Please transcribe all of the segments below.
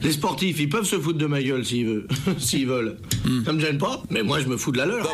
Les sportifs, ils peuvent se foutre de ma gueule s'ils veulent. Ça me gêne pas, mais moi je me fous de la leur.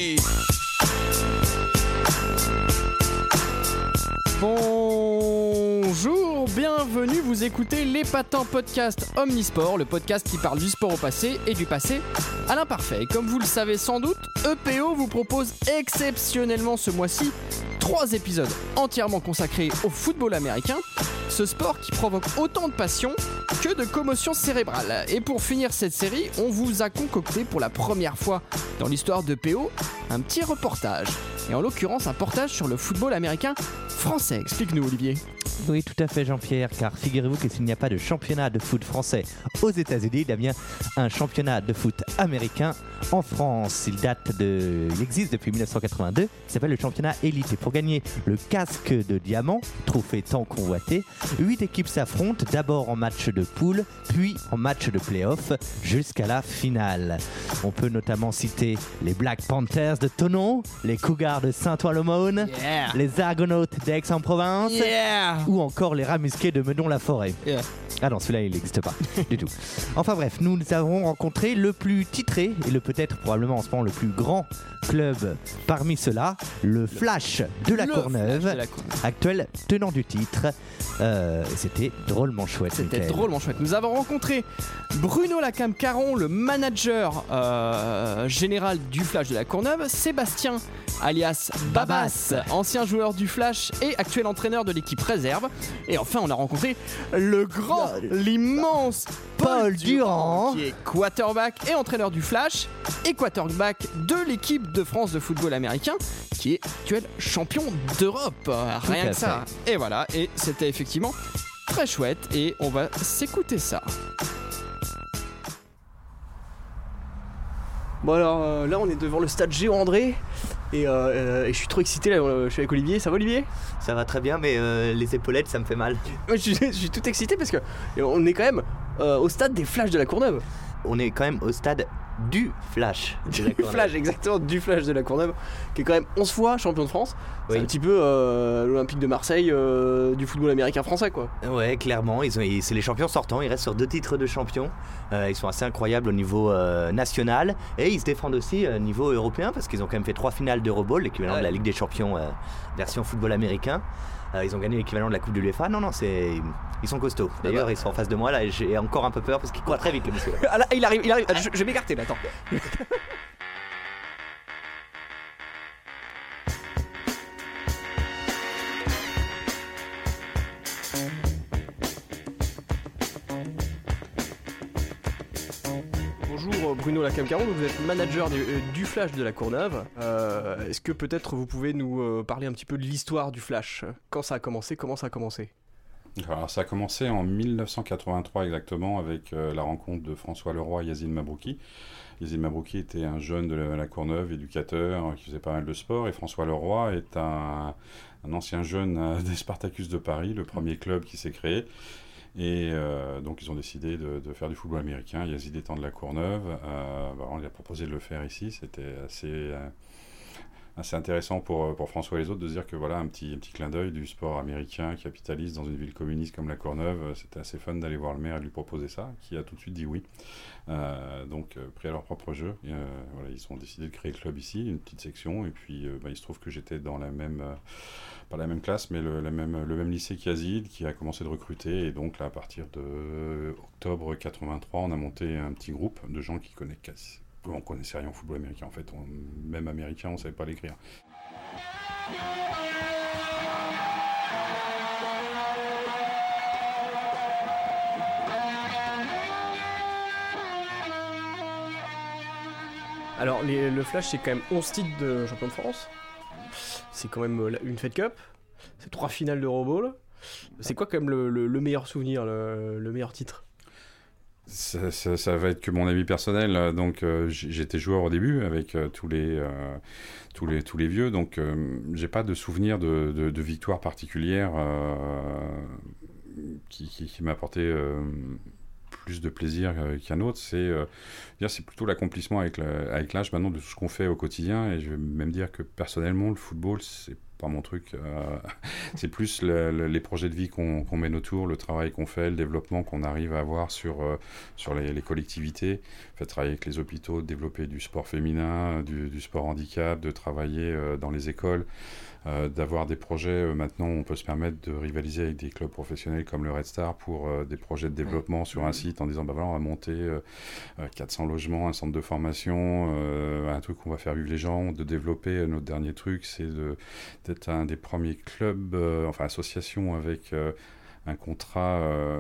Bonjour, bienvenue, vous écoutez l'Épatant Podcast Omnisport, le podcast qui parle du sport au passé et du passé à l'imparfait. Et comme vous le savez sans doute, EPO vous propose exceptionnellement ce mois-ci 3 épisodes entièrement consacrés au football américain, ce sport qui provoque autant de passion que de commotion cérébrale. Et pour finir cette série, on vous a concocté pour la première fois dans l'histoire d'EPO un petit reportage. Et en l'occurrence un portage sur le football américain français. Explique-nous Olivier. Oui, tout à fait Jean-Pierre, car figurez-vous que s'il n'y a pas de championnat de foot français aux États-Unis, il y a bien un championnat de foot américain en France. Il existe depuis 1982, il s'appelle le championnat élite. Et pour gagner le casque de diamant, trophée tant convoité, 8 équipes s'affrontent, d'abord en match de poule, puis en match de play-off, jusqu'à la finale. On peut notamment citer les Black Panthers de Thonon, les Cougars de Saint-Ouen-l'Aumône, les Argonautes d'Aix-en-Provence, ou encore les Rats musqués de Meudon-la-Forêt. Ah non, celui-là il n'existe pas du tout. Enfin bref, nous avons rencontré le plus titré et peut-être probablement en ce moment le plus grand club parmi ceux-là, le Flash de la Courneuve, actuel tenant du titre. C'était drôlement chouette. Nous avons rencontré Bruno Lacam-Caron, le manager général du Flash de la Courneuve, Sébastien alias Babas, ancien joueur du Flash et actuel entraîneur de l'équipe réserve. Et enfin, on a rencontré l'immense Paul Durand, qui est quarterback et entraîneur du Flash et quarterback de l'équipe de France de football américain, qui est actuel champion d'Europe. Rien que ça. Et voilà, et c'était effectivement très chouette et on va s'écouter ça. Bon alors là on est devant le stade Géant André et je suis trop excité là, je suis avec Olivier. Ça va Olivier ? Ça va très bien, mais les épaulettes ça me fait mal. Je suis tout excité parce que on est quand même au stade des Flashs de la Courneuve. On est quand même au stade du Flash de la Courneuve. Flash, exactement, du Flash de la Courneuve, qui est quand même 11 fois champion de France. C'est un petit peu l'Olympique de Marseille du football américain français, quoi. Ouais, clairement, c'est les champions sortants, ils restent sur 2 titres de champion. Ils sont assez incroyables au niveau national et ils se défendent aussi au niveau européen parce qu'ils ont quand même fait 3 finales d'Eurobowl, l'équivalent de la Ligue des Champions version football américain. Ils ont gagné l'équivalent de la Coupe de l'UEFA. Non, ils sont costauds. D'ailleurs, ils sont en face de moi là et j'ai encore un peu peur parce qu'ils courent très vite, le monsieur. Ah là, il arrive. Je vais m'écarter là, attends. Bonjour Bruno Lacam-Caron, vous êtes manager du Flash de la Courneuve. Est-ce que peut-être vous pouvez nous parler un petit peu de l'histoire du Flash ? Quand ça a commencé ? Comment ça a commencé ? Alors, ça a commencé en 1983 exactement avec la rencontre de François Leroy et Yazid Mabrouki. Yazid Mabrouki était un jeune de la Courneuve, éducateur, qui faisait pas mal de sport, et François Leroy est un ancien jeune des Spartacus de Paris, le premier club qui s'est créé. Et donc ils ont décidé de faire du football américain. Yazid étant de la Courneuve, on lui a proposé de le faire ici. C'était assez intéressant pour François et les autres de se dire que voilà un petit clin d'œil du sport américain capitaliste dans une ville communiste comme la Courneuve. C'était assez fun d'aller voir le maire et lui proposer ça, qui a tout de suite dit oui. Donc pris à leur propre jeu. Voilà, ils ont décidé de créer le club ici, une petite section. Et puis il se trouve que j'étais dans la même pas la même classe, mais le même lycée qu'Yazid, qui a commencé de recruter. Et donc là, à partir de octobre 83, on a monté un petit groupe de gens qui connaissaient on connaissait rien au football américain en fait, même américain on savait pas l'écrire. Alors le Flash c'est quand même 11 titres de champion de France. C'est quand même une Fed Cup. C'est 3 finales d'Eurobowl. C'est quoi quand même le meilleur souvenir, le meilleur titre ? Ça va être que mon avis personnel. Donc j'étais joueur au début avec tous les vieux, donc j'ai pas de souvenir de victoire particulière qui m'a apporté plus de plaisir qu'un autre. C'est plutôt l'accomplissement avec l'âge maintenant de tout ce qu'on fait au quotidien. Et je vais même dire que personnellement le football c'est pas mon truc. C'est plus les projets de vie qu'on mène autour, le travail qu'on fait, le développement qu'on arrive à avoir sur les collectivités. Travailler avec les hôpitaux, développer du sport féminin, du sport handicap, de travailler dans les écoles. D'avoir des projets, maintenant on peut se permettre de rivaliser avec des clubs professionnels comme le Red Star pour des projets de développement sur un site en disant voilà, on va monter 400 logements, un centre de formation, un truc qu'on va faire vivre les gens, de développer. Notre dernier truc, c'est d'être un des premiers clubs, associations avec un contrat,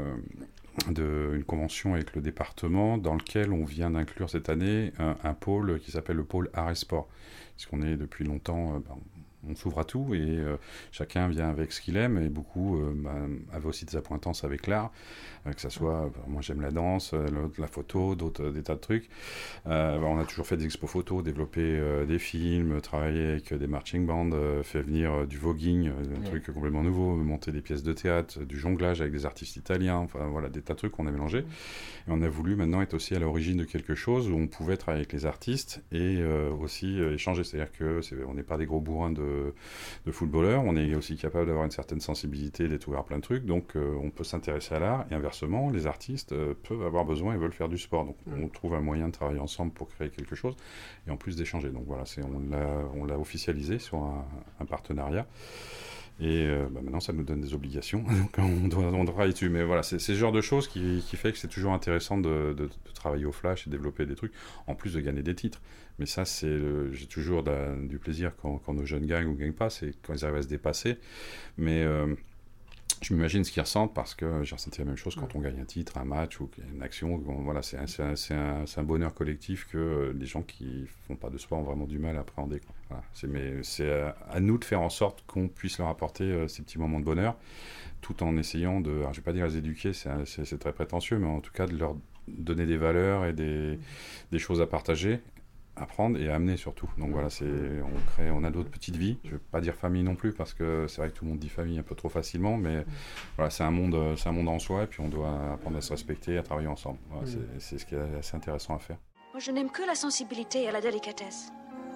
une convention avec le département dans lequel on vient d'inclure cette année un pôle qui s'appelle le pôle art et sport. Parce qu'on est depuis longtemps... on s'ouvre à tout et chacun vient avec ce qu'il aime et beaucoup avaient aussi des appointances avec l'art, que ça soit, moi j'aime la danse, la photo, d'autres des tas de trucs. On a toujours fait des expos photos, développé des films, travaillé avec des marching bands, fait venir du voguing, un truc complètement nouveau, monter des pièces de théâtre, du jonglage avec des artistes italiens, des tas de trucs qu'on a mélangés. Et on a voulu maintenant être aussi à l'origine de quelque chose où on pouvait travailler avec les artistes et aussi échanger, c'est-à-dire qu'on n'est pas des gros bourrins de footballeurs, on est aussi capable d'avoir une certaine sensibilité, d'être ouvert à plein de trucs, donc on peut s'intéresser à l'art, et inversement, les artistes peuvent avoir besoin et veulent faire du sport, donc on trouve un moyen de travailler ensemble pour créer quelque chose, et en plus d'échanger, donc voilà, on l'a officialisé sur un partenariat, et maintenant ça nous donne des obligations, donc on doit travailler dessus, mais voilà, c'est ce genre de choses qui fait que c'est toujours intéressant de travailler au flash et développer des trucs, en plus de gagner des titres. Mais ça, j'ai toujours du plaisir quand nos jeunes gagnent ou ne gagnent pas, c'est quand ils arrivent à se dépasser. Mais je m'imagine ce qu'ils ressentent parce que j'ai ressenti la même chose quand on gagne un titre, un match ou une action. Voilà, c'est un bonheur collectif que les gens qui ne font pas de sport ont vraiment du mal à appréhender. Voilà, c'est à nous de faire en sorte qu'on puisse leur apporter ces petits moments de bonheur, tout en essayant de, alors je ne vais pas dire les éduquer, c'est très prétentieux, mais en tout cas de leur donner des valeurs et des choses à partager, apprendre et amener surtout. Donc voilà, on a d'autres petites vies. Je ne vais pas dire famille non plus parce que c'est vrai que tout le monde dit famille un peu trop facilement, mais voilà, c'est un monde en soi et puis on doit apprendre à se respecter et à travailler ensemble. Voilà, c'est ce qui est assez intéressant à faire. Moi, je n'aime que la sensibilité et la délicatesse.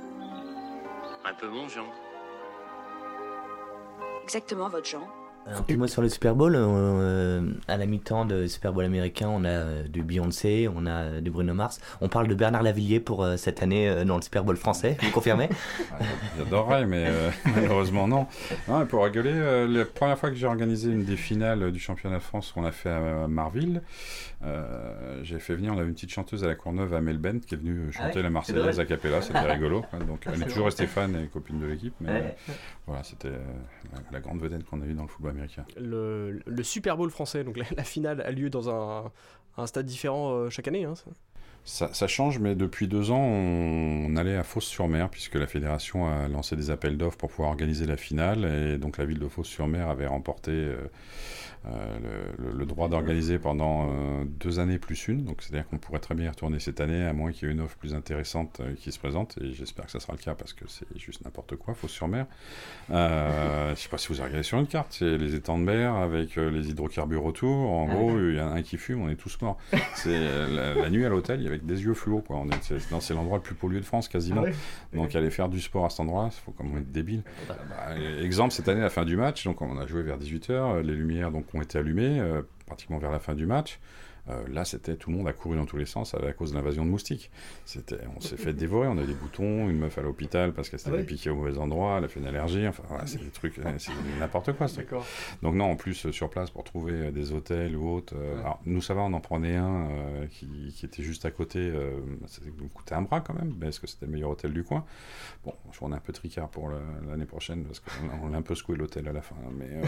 Un peu mon genre. Exactement votre genre. Un petit mot sur le Super Bowl. À la mi-temps de Super Bowl américain, on a du Beyoncé, on a du Bruno Mars. On parle de Bernard Lavilliers pour cette année dans le Super Bowl français. Vous confirmez? J'adorerais, mais malheureusement non. Non, pour rigoler, la première fois que j'ai organisé une des finales du championnat de France qu'on a fait à Marville, j'ai fait venir, on avait une petite chanteuse à la Courneuve, Amel Bent, qui est venue chanter la Marseillaise a cappella. C'était rigolo. Donc elle est toujours restée fan et copine de l'équipe, mais voilà, c'était la grande vedette qu'on a eue dans le football américain. Le Super Bowl français, donc la finale a lieu dans un stade différent chaque année, hein, ça change, mais depuis 2 ans, on allait à Fos-sur-Mer, puisque la fédération a lancé des appels d'offres pour pouvoir organiser la finale, et donc la ville de Fos-sur-Mer avait remporté le droit d'organiser pendant 2 années plus une, donc c'est-à-dire qu'on pourrait très bien y retourner cette année, à moins qu'il y ait une offre plus intéressante qui se présente, et j'espère que ça sera le cas, parce que c'est juste n'importe quoi, Fos-sur-Mer. Je ne sais pas si vous avez regardé sur une carte, c'est les étangs de mer avec les hydrocarbures autour, en gros, il y en a un qui fume, on est tous morts. C'est la nuit à l'hôtel, avec des yeux fluo, quoi. C'est l'endroit le plus pollué de France, quasiment. Donc aller faire du sport à cet endroit, il faut quand même être débile. Exemple, cette année, à la fin du match, donc on a joué vers 18h, les lumières donc, ont été allumées, pratiquement vers la fin du match. Là, tout le monde a couru dans tous les sens à cause de l'invasion de moustiques. On s'est fait dévorer, on a des boutons, une meuf à l'hôpital parce qu'elle s'était piquée au mauvais endroit, elle a fait une allergie, enfin voilà, c'est des trucs, c'est n'importe quoi. Donc non, en plus sur place pour trouver des hôtels ou autres, alors, nous ça va, on en prenait un qui était juste à côté, ça nous coûtait un bras quand même, parce que c'était le meilleur hôtel du coin. Bon, on est un peu tricard pour l'année prochaine parce qu'on a un peu secoué l'hôtel à la fin, mais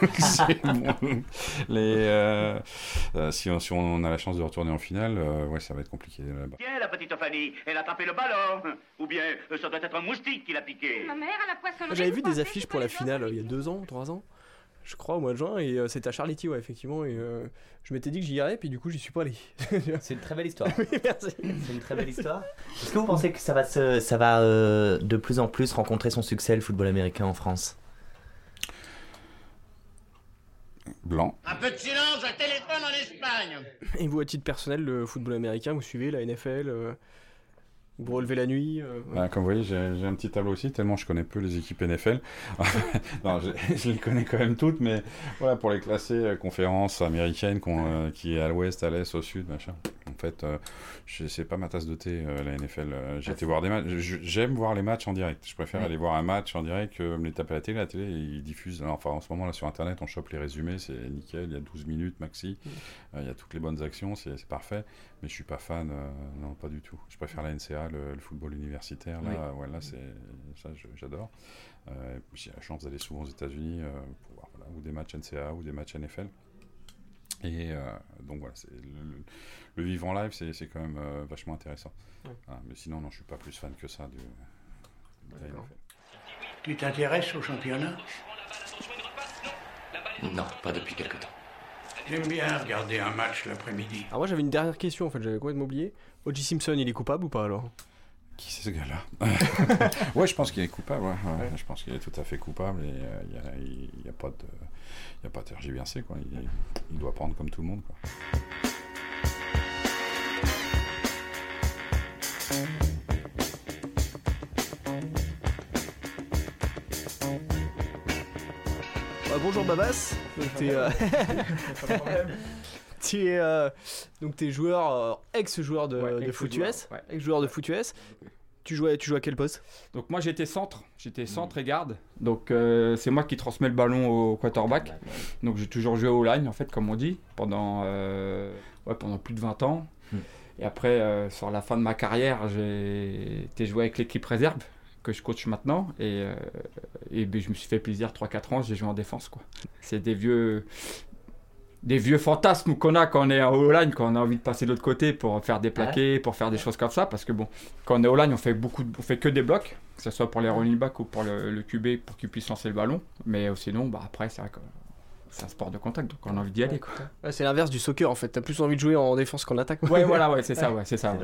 si on a la chance de retourner en finale, ça va être compliqué là-bas. Tiens, la petite Fanny, elle a attrapé le ballon. Ou bien, ça doit être un moustique qui l'a piqué. Ma mère à la poissonnerie. J'avais vu des affiches pour la finale il y a 2 ans, 3 ans, je crois, au mois de juin, et c'était à Charléty, effectivement, et je m'étais dit que j'y irais, puis du coup, j'y suis pas allé. C'est une très belle histoire. Oui, merci. C'est une très belle histoire. Est-ce que vous pensez que ça va de plus en plus rencontrer son succès, le football américain en France? Blanc. Un peu de silence, je téléphone en Espagne. Et vous, à titre personnel, le football américain, vous suivez la NFL Vous relevez la nuit Comme vous voyez, j'ai un petit tableau aussi, tellement je connais peu les équipes NFL. Non, je les connais quand même toutes, mais voilà, pour les classer, conférences américaines, qui est à l'ouest, à l'est, au sud, machin. En fait, c'est pas ma tasse de thé, la NFL. J'ai été voir des matchs. J'aime voir les matchs en direct. Je préfère aller voir un match en direct que me les taper à la télé. La télé, ils diffusent. Enfin, en ce moment, là, sur Internet, on chope les résumés, c'est nickel. Il y a 12 minutes maxi. Il y a toutes les bonnes actions, c'est parfait. Mais je suis pas fan, non, pas du tout. Je préfère la NCA, le football universitaire. Là, ouais, là ça, j'adore. J'ai la chance d'aller souvent aux États-Unis pour voir ou des matchs NCA ou des matchs NFL. Et donc voilà, le vivre en live, c'est quand même vachement intéressant. Mais sinon, non, je suis pas plus fan que ça de la NFL. Tu t'intéresses au championnat ? Non, pas depuis quelque temps. J'aime bien regarder un match l'après-midi. Alors moi j'avais une dernière question, en fait, j'avais complètement oublié. O.J. Simpson, il est coupable ou pas alors ? Qui c'est ce gars-là? Ouais, je pense qu'il est coupable. Ouais. Je pense qu'il est tout à fait coupable et il n'y a pas de tergiversé, quoi. Il doit prendre comme tout le monde, quoi. Bonjour Babas, donc t'es joueur, ex-joueur de foot US, ex-joueur de foot US. Tu jouais à quel poste? Donc moi j'étais centre et garde. Donc c'est moi qui transmets le ballon au quarterback. Donc j'ai toujours joué au line en fait, comme on dit, pendant plus de 20 ans. Et après sur la fin de ma carrière, j'ai été joué avec l'équipe réserve que je coach maintenant et ben, je me suis fait plaisir 3-4 ans, j'ai joué en défense, quoi. C'est des vieux fantasmes qu'on a quand on est en O-line, quand on a envie de passer de l'autre côté pour faire des plaqués, pour faire des choses comme ça, parce que bon, quand on est O-line, on fait que des blocs, que ce soit pour les running back ou pour le QB pour qu'il puisse lancer le ballon, mais sinon après c'est vrai que c'est un sport de contact, donc on a envie d'y aller, quoi. Ouais, c'est l'inverse du soccer en fait, t'as plus envie de jouer en défense qu'en attaque. C'est ça.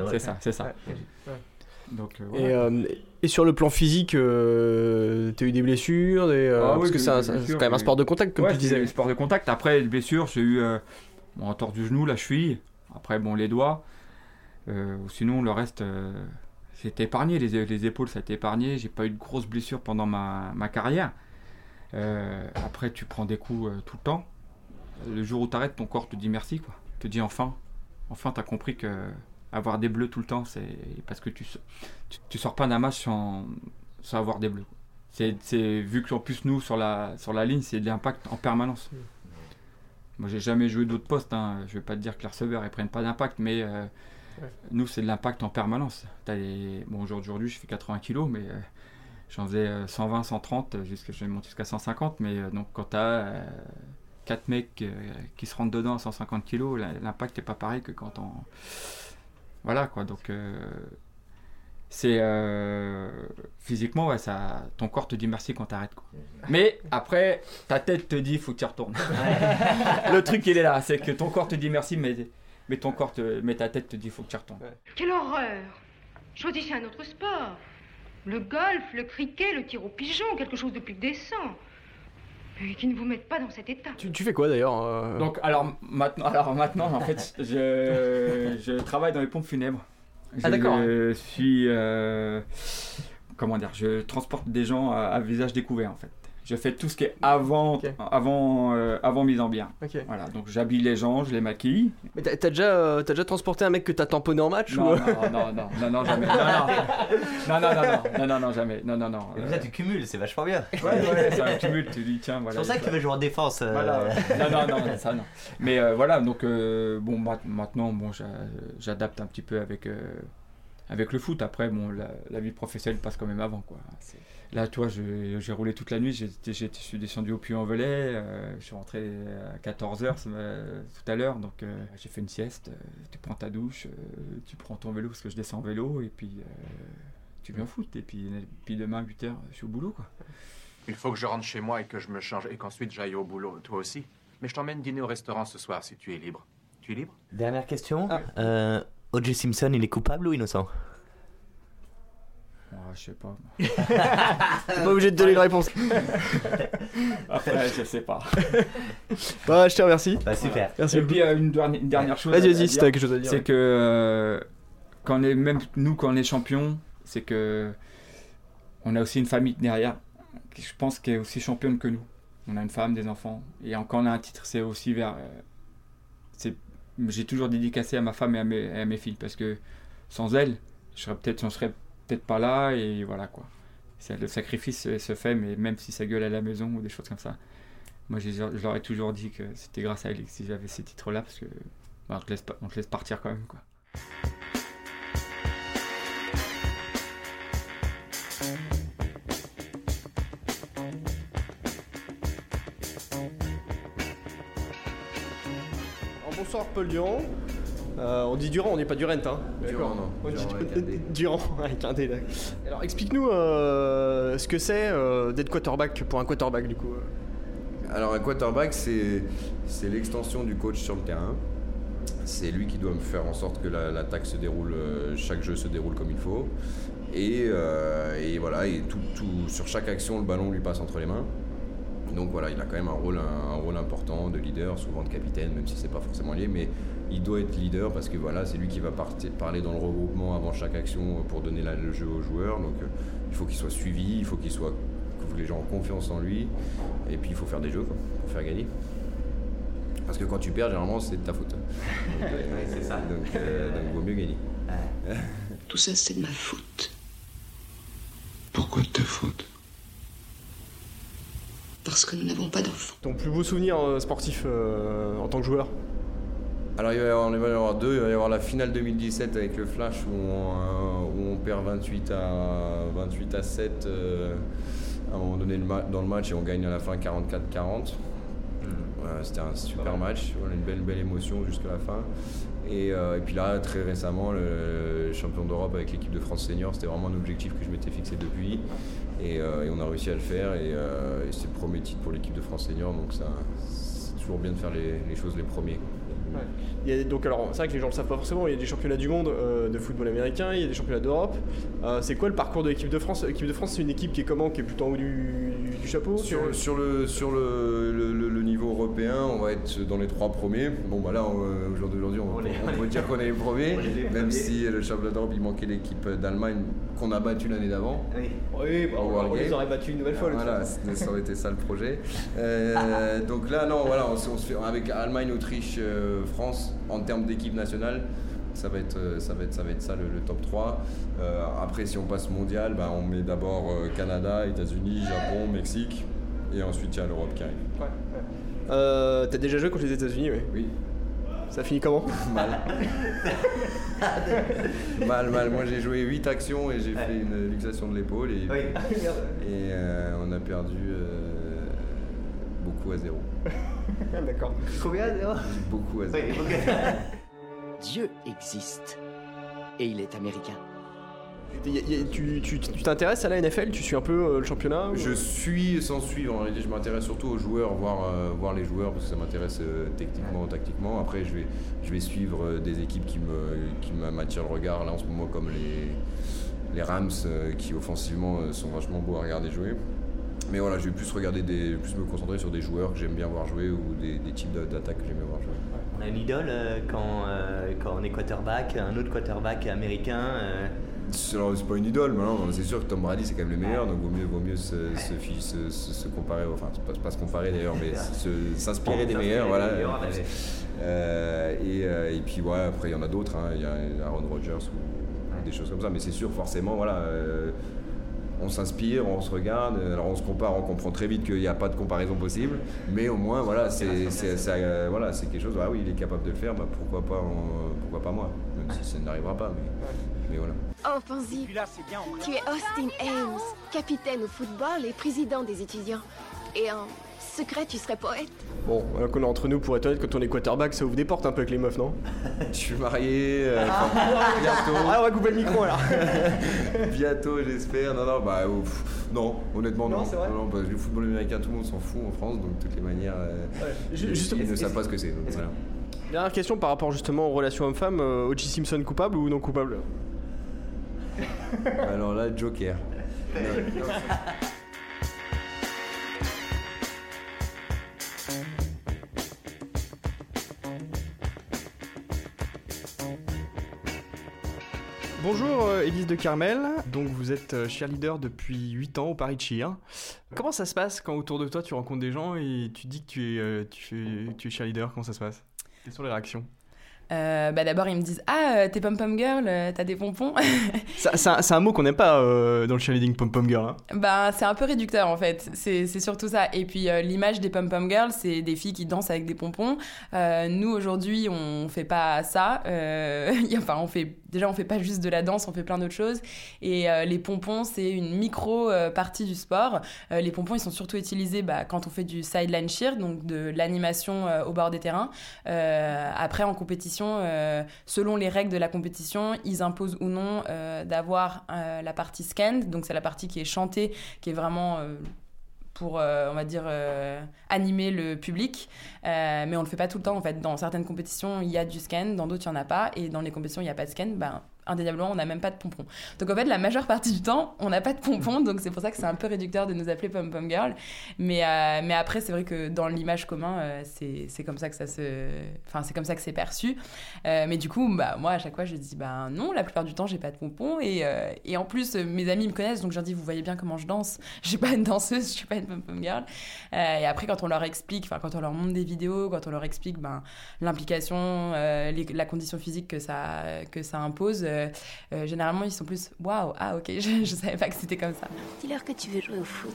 Donc, voilà. Et sur le plan phyque, t'as eu des blessures, parce que c'est quand même un sport de contact, comme tu disais. C'est un sport de contact. Après, les blessures, j'ai eu un tort du genou, la cheville. Après, les doigts. Sinon, le reste, c'était épargné. Les épaules, ça a été épargné. J'ai pas eu de grosses blessures pendant ma carrière. Après, tu prends des coups tout le temps. Le jour où t'arrêtes, ton corps te dit merci, quoi. Te dit enfin, t'as compris que avoir des bleus tout le temps, c'est parce que tu sors pas d'un match sans avoir des bleus. C'est vu que en plus nous sur la ligne, c'est de l'impact en permanence. Moi j'ai jamais joué d'autres postes, hein. Je vais pas te dire que les receveurs ils prennent pas d'impact, mais nous c'est de l'impact en permanence. Aujourd'hui je fais 80 kilos, mais j'en faisais 120, 130, je monte jusqu'à 150, mais donc quand t'as 4 mecs qui se rentrent dedans à 150 kilos, l'impact est pas pareil que quand on... Voilà, quoi. Donc c'est physiquement, ton corps te dit merci quand t'arrêtes, quoi. Mais après ta tête te dit faut que tu retournes. Le truc il est là, c'est que ton corps te dit merci, mais ta tête te dit faut que tu retournes. Quelle horreur! Choisissez un autre sport. Le golf, le cricket, le tir au pigeon, quelque chose de plus décent. Et qui ne vous mettent pas dans cet état. Tu fais quoi d'ailleurs Donc alors maintenant en fait je travaille dans les pompes funèbres. D'accord. Je suis je transporte des gens à visage découvert en fait. Je fais tout ce qui est avant mise en bien. Okay. Voilà, donc j'habille les gens, je les maquille. Mais t'as déjà transporté un mec que t'as tamponné en match? Non, jamais. Non, jamais. Non. Et ça, tu cumules, c'est vachement bien. Ouais, c'est un cumul, tu dis tiens, voilà. C'est pour ça que tu veux jouer en défense. Voilà. Non, ça non. Mais voilà, donc maintenant, j'adapte un petit peu avec le foot. Après, la vie professionnelle passe quand même avant, quoi. Là, tu vois, j'ai roulé toute la nuit, je suis descendu au Puy-en-Velay, je suis rentré à 14h tout à l'heure, donc j'ai fait une sieste, tu prends ta douche, tu prends ton vélo, parce que je descends en vélo, et puis tu viens au foot, et puis demain, 8h, je suis au boulot, quoi. Il faut que je rentre chez moi et que je me change, et qu'ensuite j'aille au boulot, toi aussi. Mais je t'emmène dîner au restaurant ce soir, si tu es libre. Tu es libre? Dernière question, O.J. Simpson, il est coupable ou innocent? Je sais pas. T'es pas obligé de donner une réponse. Après, je sais pas. Je te remercie. Super. Merci. Et puis une dernière chose. Vas-y, si t'as quelque chose à dire. C'est que quand on est champion, c'est que on a aussi une famille derrière, qui, je pense, qui est aussi championne que nous. On a une femme, des enfants, et quand on a un titre, c'est aussi j'ai toujours dédicacé à ma femme et à mes filles, parce que sans elles, j'en serais peut-être pas là, et voilà quoi. Le sacrifice se fait, mais même si ça gueule à la maison ou des choses comme ça. Moi, je leur ai toujours dit que c'était grâce à elle si j'avais ces titres-là, parce que on te laisse partir quand même, quoi. Bonsoir Paul Durand. On dit Durand, on n'est pas Durant, hein. Durand, non. On dit Durand avec un D. Alors explique-nous ce que c'est d'être quarterback pour un quarterback du coup. Alors un quarterback, c'est l'extension du coach sur le terrain. C'est lui qui doit me faire en sorte que l'attaque se déroule, chaque jeu se déroule comme il faut. Et voilà, et tout, sur chaque action, le ballon lui passe entre les mains. Donc voilà, il a quand même un rôle important de leader, souvent de capitaine, même si c'est pas forcément lié, mais il doit être leader parce que voilà, c'est lui qui va parler dans le regroupement avant chaque action pour donner le jeu aux joueurs. Donc il faut qu'il soit suivi, il faut que les gens aient confiance en lui, et puis il faut faire des jeux quoi, pour faire gagner. Parce que quand tu perds, généralement, c'est de ta faute. Donc, c'est ça. Donc il vaut mieux gagner. Tout ça, c'est de ma faute. Pourquoi de ta faute? Parce que nous n'avons pas d'enfants. Ton plus beau souvenir sportif en tant que joueur? Alors il va y avoir deux. Il va y avoir la finale 2017 avec le Flash où on perd 28 à 7 à un moment donné dans le match, et on gagne à la fin 44-40. C'était un super match, une belle émotion jusqu'à la fin. Et puis là, très récemment, le champion d'Europe avec l'équipe de France senior, c'était vraiment un objectif que je m'étais fixé depuis. Et on a réussi à le faire, et c'est le premier titre pour l'équipe de France senior, donc c'est toujours bien de faire les choses les premiers. Ouais. Donc alors, c'est vrai que les gens ne le savent pas forcément, il y a des championnats du monde de football américain, il y a des championnats d'Europe. C'est quoi le parcours de l'équipe de France? L'équipe de France, c'est une équipe qui est comment? Qui est plutôt en haut du chapeau? Sur le niveau européen, on va être dans les 3 premiers. Bon bah là, aujourd'hui, on peut dire qu'on est les premiers, même si le championnat d'Europe, il manquait l'équipe d'Allemagne qu'on a battue l'année d'avant. Oui, on les aurait battus une nouvelle fois. Voilà, ça aurait été ça le projet. Donc là, non, voilà, on se fait avec Allemagne, Autriche, France, en termes d'équipe nationale, ça va être ça le top 3. Après, si on passe mondial, on met d'abord Canada, États-Unis, Japon, Mexique, et ensuite il y a l'Europe qui arrive. Ouais. T'as déjà joué contre les États-Unis? Oui. Ça finit comment? Mal. Moi j'ai joué 8 actions et j'ai fait une luxation de l'épaule et on a perdu beaucoup à 0. D'accord. Combien à 0? Beaucoup à 0. Dieu existe et il est américain. Tu t'intéresses à la NFL? Tu suis un peu le championnat? Je suis sans suivre, en réalité je m'intéresse surtout aux joueurs, voir les joueurs parce que ça m'intéresse techniquement, tactiquement. Après je vais suivre des équipes qui m'attirent le regard là en ce moment, comme les Rams qui offensivement sont vachement beaux à regarder jouer. Mais voilà, je vais plus me concentrer sur des joueurs que j'aime bien voir jouer ou des types d'attaques que j'aime bien voir jouer. On a une idole quand on est quarterback, un autre quarterback américain. C'est pas une idole, mais non, c'est sûr que Tom Brady c'est quand même le meilleur, donc vaut mieux se comparer, enfin pas se comparer d'ailleurs, mais s'inspirer des meilleurs, voilà. Et puis ouais, après il y en a d'autres, hein. Il y a Aaron Rodgers ou des choses comme ça, mais c'est sûr forcément, voilà. On s'inspire, on se regarde, alors on se compare, on comprend très vite qu'il n'y a pas de comparaison possible, mais au moins voilà, c'est quelque chose, il est capable de le faire, pourquoi pas moi, même si ça n'arrivera pas, mais voilà. Offensif, tu es Austin Ames, capitaine au football et président des étudiants. Et en secret, tu serais poète. Bon, alors qu'on est entre nous, pour être honnête, quand on est quarterback, ça ouvre des portes un peu avec les meufs, non? Je suis marié, bientôt. On va couper le micro alors. Bientôt, j'espère. Non, honnêtement non. C'est vrai. Non, parce que le football américain, tout le monde s'en fout en France, donc de toutes les manières, ils ne savent pas ce que c'est. Donc, voilà. Dernière question par rapport justement aux relations hommes-femmes, O.J. Simpson coupable ou non coupable? Alors là, Joker. Non. Bonjour Élise de Carmel, donc vous êtes cheerleader depuis 8 ans au Paris Cheer. Comment ça se passe quand autour de toi tu rencontres des gens et tu dis que tu es cheerleader? Comment ça se passe? Quelles sont les réactions? D'abord ils me disent t'es pom-pom girl, t'as des pompons. C'est un mot qu'on n'aime pas dans le cheerleading, pom-pom girl, hein. C'est un peu réducteur en fait, c'est surtout ça. Et puis l'image des pom-pom girls, c'est des filles qui dansent avec des pompons. Nous aujourd'hui on fait pas ça, on fait pas juste de la danse, on fait plein d'autres choses. Et les pompons, c'est une micro partie du sport. Les pompons, ils sont surtout utilisés quand on fait du sideline cheer, donc de l'animation au bord des terrains. Après, en compétition, selon les règles de la compétition, ils imposent ou non d'avoir la partie scanned, donc c'est la partie qui est chantée, qui est vraiment... pour, on va dire, animer le public. Mais on le fait pas tout le temps, en fait. Dans certaines compétitions, il y a du scan, dans d'autres, il n'y en a pas. Et dans les compétitions, il n'y a pas de scan, indéniablement, on n'a même pas de pompons. Donc, en fait, la majeure partie du temps, on n'a pas de pompons. Donc, c'est pour ça que c'est un peu réducteur de nous appeler pom-pom girl. Mais après, c'est vrai que dans l'image commune, c'est comme ça que c'est comme ça que c'est perçu. Mais du coup, moi, à chaque fois, je dis, non, la plupart du temps, j'ai pas de pompons. Et en plus, mes amis me connaissent, donc je leur dis, vous voyez bien comment je danse. Je suis pas une danseuse, je suis pas une pom-pom girl. Et après, quand on leur explique, quand on leur montre des vidéos, quand on leur explique l'implication, la condition physique que ça impose, généralement, ils sont plus, waouh, ok, je savais pas que c'était comme ça. Dis-leur que tu veux jouer au foot.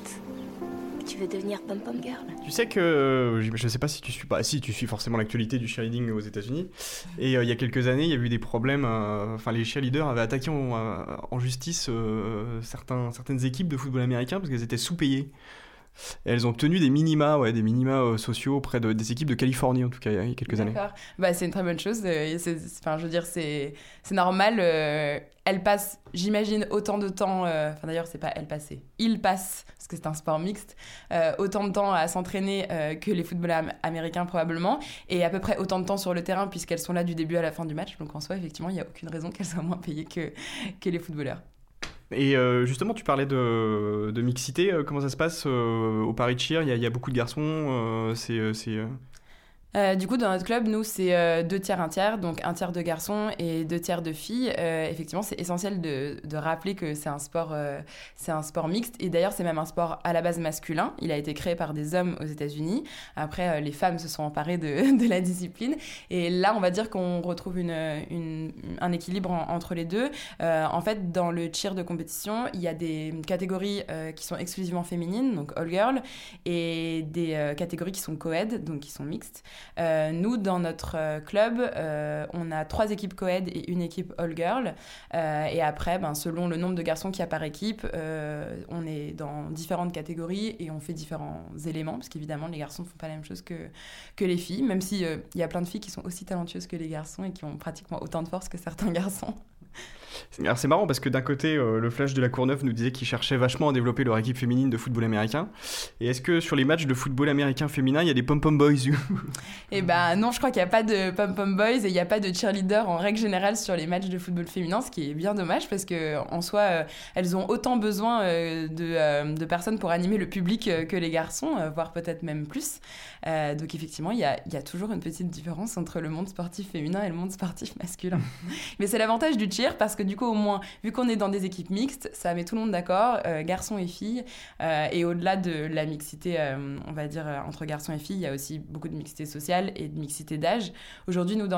Tu veux devenir pom-pom girl. Tu sais que, je sais pas si tu suis pas, si tu suis forcément l'actualité du cheerleading aux États-Unis. Et il y a quelques années, il y a eu des problèmes. Les cheerleaders avaient attaqué en justice certaines équipes de football américain parce qu'elles étaient sous-payées. Et elles ont obtenu des minima sociaux auprès des équipes de Californie, en tout cas, il y a quelques années. D'accord. C'est une très bonne chose. Je veux dire, c'est normal. Elles passent, j'imagine, autant de temps... d'ailleurs, c'est pas elles passaient. Ils passent, parce que c'est un sport mixte, autant de temps à s'entraîner que les footballeurs américains, probablement. Et à peu près autant de temps sur le terrain, puisqu'elles sont là du début à la fin du match. Donc, en soi, effectivement, il n'y a aucune raison qu'elles soient moins payées que les footballeurs. Et justement, tu parlais de mixité. Comment ça se passe au Paris Cheer? Il y a beaucoup de garçons. Du coup, dans notre club, nous, c'est 2 tiers, 1 tiers, donc 1 tiers de garçons et 2 tiers de filles. Effectivement, c'est essentiel de rappeler que c'est un sport mixte. Et d'ailleurs, c'est même un sport à la base masculin. Il a été créé par des hommes aux États-Unis. Après, les femmes se sont emparées de la discipline. Et là, on va dire qu'on retrouve un équilibre entre les deux. En fait, dans le cheer de compétition, il y a des catégories qui sont exclusivement féminines, donc all girl, et des catégories qui sont co-ed, donc qui sont mixtes. Nous, dans notre club, on a 3 équipes co-ed et 1 équipe all-girl. Et après, selon le nombre de garçons qu'il y a par équipe, on est dans différentes catégories et on fait différents éléments, parce qu'évidemment, les garçons ne font pas la même chose que les filles, même s'il y a plein de filles qui sont aussi talentueuses que les garçons et qui ont pratiquement autant de force que certains garçons. Alors c'est marrant parce que d'un côté, le Flash de la Courneuve nous disait qu'ils cherchaient vachement à développer leur équipe féminine de football américain. Et est-ce que sur les matchs de football américain féminin, il y a des pom-pom boys? Non, je crois qu'il n'y a pas de pom-pom boys et il n'y a pas de cheerleader en règle générale sur les matchs de football féminin, ce qui est bien dommage parce qu'en soi, elles ont autant besoin de personnes pour animer le public que les garçons, voire peut-être même plus. Donc effectivement, il y a toujours une petite différence entre le monde sportif féminin et le monde sportif masculin. Mais c'est l'avantage du cheer parce que du coup, au moins, vu qu'on est dans des équipes mixtes, ça met tout le monde d'accord, garçons et filles. Et au-delà de la mixité, on va dire, entre garçons et filles, il y a aussi beaucoup de mixité sociale et de mixité d'âge. Aujourd'hui, nous, dans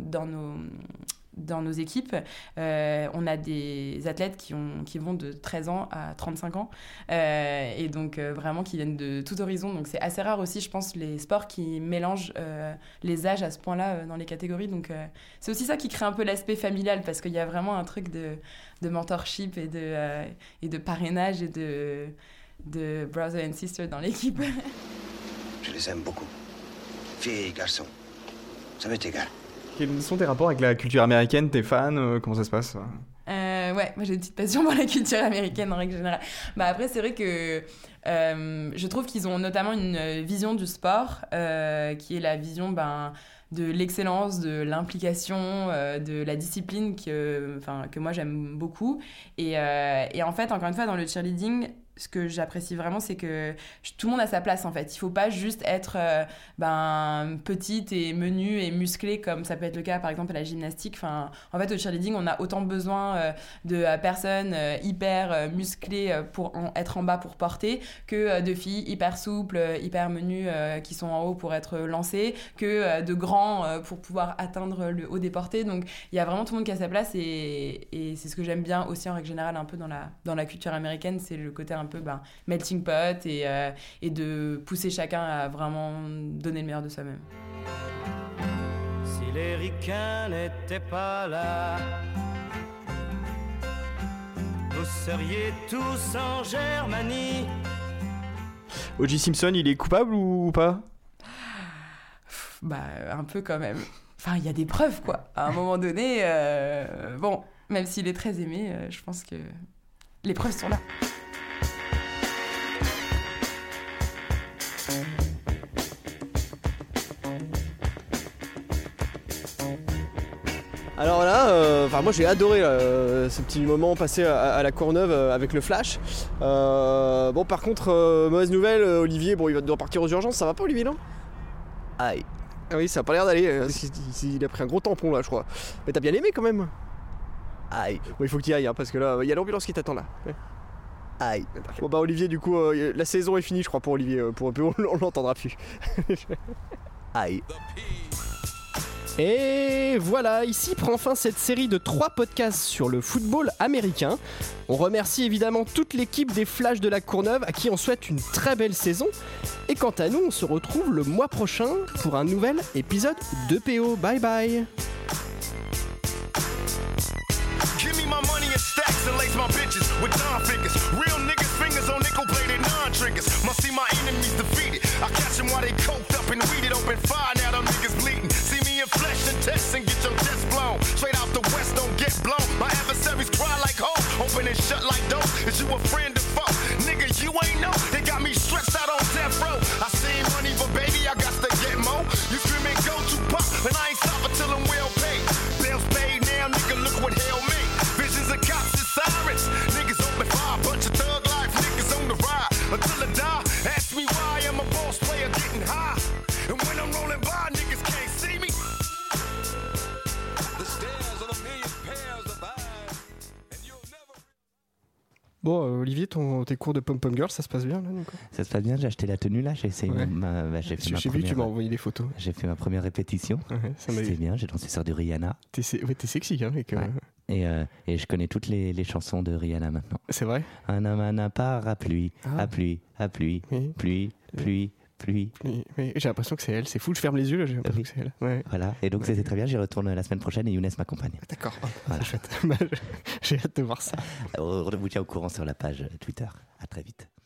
nos équipes, on a des athlètes qui vont de 13 ans à 35 ans et donc vraiment qui viennent de tout horizon. Donc c'est assez rare aussi, je pense, les sports qui mélangent les âges à ce point-là dans les catégories. Donc c'est aussi ça qui crée un peu l'aspect familial parce qu'il y a vraiment un truc de mentorship et de parrainage et de brother and sister dans l'équipe. Je les aime beaucoup. Filles et garçons. Ça m'est égal. Quels sont tes rapports avec la culture américaine? T'es fan? Comment ça se passe? Ouais, moi j'ai une petite passion pour la culture américaine en règle générale. Après, c'est vrai que je trouve qu'ils ont notamment une vision du sport qui est la vision de l'excellence, de l'implication, de la discipline que moi j'aime beaucoup. Et en fait, encore une fois, dans le cheerleading, ce que j'apprécie vraiment, c'est que tout le monde a sa place en fait. Il faut pas juste être petite et menue et musclée comme ça peut être le cas par exemple à la gymnastique. Enfin, en fait au cheerleading on a autant besoin de personnes hyper musclées pour être en bas pour porter que de filles hyper souples, hyper menues qui sont en haut pour être lancées, que de grands pour pouvoir atteindre le haut des portées. Donc il y a vraiment tout le monde qui a sa place et c'est ce que j'aime bien aussi en règle générale un peu dans la culture américaine, c'est le côté un peu melting pot et de pousser chacun à vraiment donner le meilleur de soi-même. Si les ricains n'étaient pas là, vous seriez tous en Germanie. O.J. Simpson, il est coupable ou pas ? Un peu quand même. Enfin, il y a des preuves, quoi. À un moment donné, bon, même s'il est très aimé, je pense que les preuves sont là. Alors là, moi j'ai adoré ce petit moment passé à la Courneuve avec le Flash. Bon, par contre, mauvaise nouvelle, Olivier, il va devoir partir aux urgences, ça va pas, Olivier, non ? Aïe. Ah oui, ça a pas l'air d'aller, il a pris un gros tampon là, je crois. Mais t'as bien aimé quand même ? Aïe. Bon, il faut que tu y ailles, hein, parce que là, il y a l'ambulance qui t'attend là. Ouais. Aïe. Bon Olivier, du coup, la saison est finie, je crois, pour Olivier. On l'entendra plus. Aïe. Et voilà, ici prend fin cette série de 3 podcasts sur le football américain. On remercie évidemment toute l'équipe des Flashs de la Courneuve à qui on souhaite une très belle saison. Et quant à nous, on se retrouve le mois prochain pour un nouvel épisode de PO. Bye bye. Give me my money in stacks and lace my bitches with Don figures. Real niggas fingers on nickel plated non-triggers. Must see my enemies defeated. I catch them while they coked up and weeded. Open fire, now them niggas bleeding. See me in flesh and test and get your chest blown. Straight out the west, don't get blown. My adversaries cry like hoes, open and shut like dope. Is you a friend or foe? Nigga, you ain't know. They got me stretched out on death row. I seen money, but baby, I got to get more. You screaming, go to pop, and I ain't stopping till I'm well paid. Bills paid now, nigga, look what hell made. Visions of cops and sirens. Niggas open fire, bunch of thug life niggas on the ride. Until I die, ask me why I'm a boss player getting high. And when I'm rolling by, niggas can't see me. The stairs of a million pairs of eyes. And you'll never... Bon, Olivier, tes cours de Pom Pom Girl, ça se passe bien là donc ? Ça se passe bien, j'ai acheté la tenue là, j'ai essayé J'ai vu, tu m'as envoyé des photos. J'ai fait ma première répétition, c'était bien, j'ai dansé sur du Rihanna. T'es sexy, hein, mec. Et je connais toutes les chansons de Rihanna maintenant. C'est vrai ? Un homme à un parapluie, pluie, pluie. Mais j'ai l'impression que c'est elle, c'est fou, je ferme les yeux là, j'ai l'impression que c'est elle. Ouais. Voilà, et donc c'était très bien, j'y retourne la semaine prochaine et Younes m'accompagne. D'accord, voilà. C'est chouette. J'ai hâte de voir ça. On vous tient au courant sur la page Twitter. À très vite.